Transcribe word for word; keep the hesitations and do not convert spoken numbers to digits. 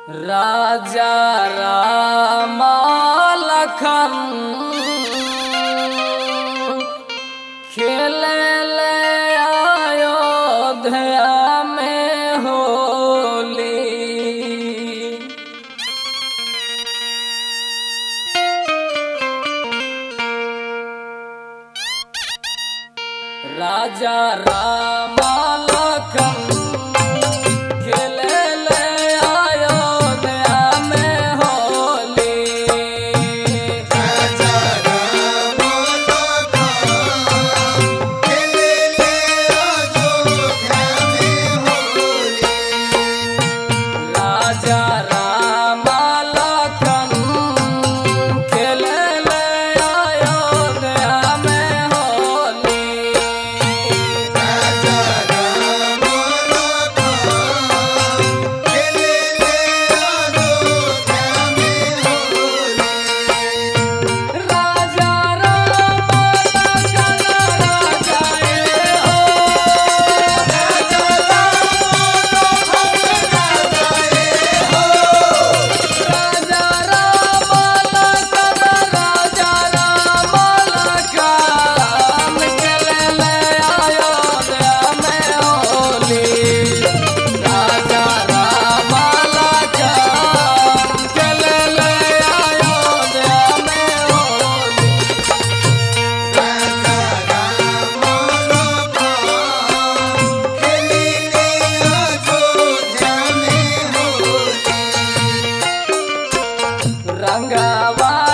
राजा राम लखन खेले ले अयोध्या में होली। राजा राम लखन खेले ले अयोध्या में होली। राजा राम लखन खेले ले अयोध्या में होली। राजा राम लखन खेले ले अयोध्या में होली। राजा राम लखन खेले ले अयोध्या में होली। राजा राम लखन राजा ए हो। राजा राम लखन राजा ए हो। राजा राम लखन राजा राम लखन खेले ले अयोध्या में होली। राजा राम लखन खेले ले अयोध्या में होली। राजा राम लखन खेले ले अयोध्या में होली। रंगवा